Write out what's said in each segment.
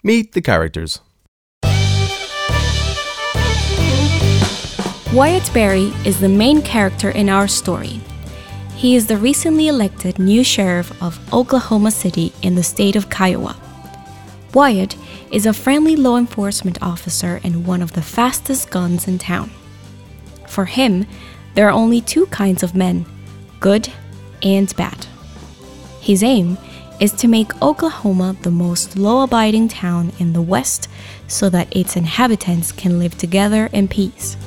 Meet the characters. Wyatt Berry is the main character in our story. He is the recently elected new sheriff of Oklahoma City in the state of Kiowa. Wyatt is a friendly law enforcement officer and one of the fastest guns in town. For him, there are only two kinds of men, good and bad. His aim is to make Oklahoma the most law-abiding town in the West so that its inhabitants can live together in peace.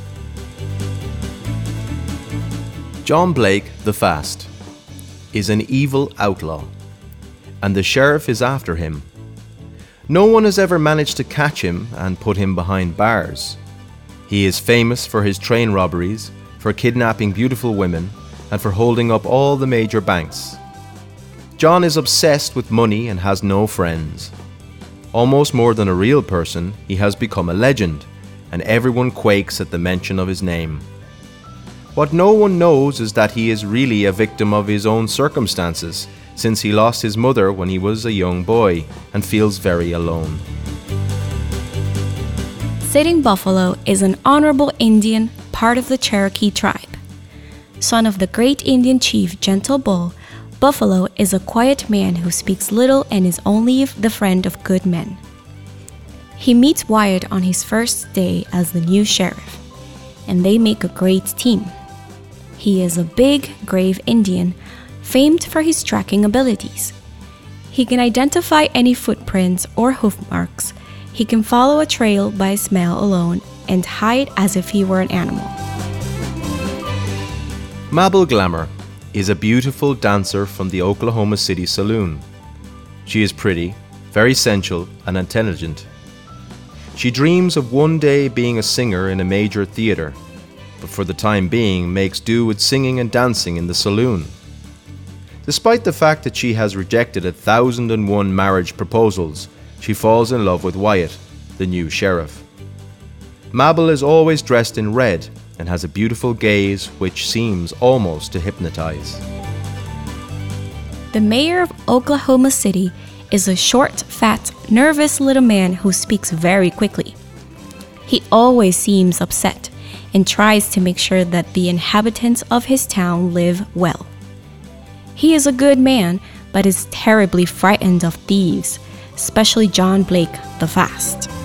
John Blake, the Fast, is an evil outlaw, and the sheriff is after him. No one has ever managed to catch him and put him behind bars. He is famous for his train robberies, for kidnapping beautiful women, and for holding up all the major banks. John is obsessed with money and has no friends. Almost more than a real person, he has become a legend, and everyone quakes at the mention of his name. What no one knows is that he is really a victim of his own circumstances, since he lost his mother when he was a young boy and feels very alone. Sitting Buffalo is an honorable Indian, part of the Cherokee tribe. Son of the great Indian chief Gentle Bull, Buffalo is a quiet man who speaks little and is only the friend of good men. He meets Wyatt on his first day as the new sheriff, and they make a great team. He is a big, grave Indian, famed for his tracking abilities. He can identify any footprints or hoof marks. He can follow a trail by smell alone and hide as if he were an animal. Mabel Glamour is a beautiful dancer from the Oklahoma City Saloon. She is pretty, very sensual, and intelligent. She dreams of one day being a singer in a major theater, but for the time being makes do with singing and dancing in the saloon. Despite the fact that she has rejected 1,001 marriage proposals, she falls in love with Wyatt, the new sheriff. Mabel is always dressed in red and has a beautiful gaze which seems almost to hypnotize. The mayor of Oklahoma City is a short, fat, nervous little man who speaks very quickly. He always seems upset and tries to make sure that the inhabitants of his town live well. He is a good man, but is terribly frightened of thieves, especially John Blake the Fast.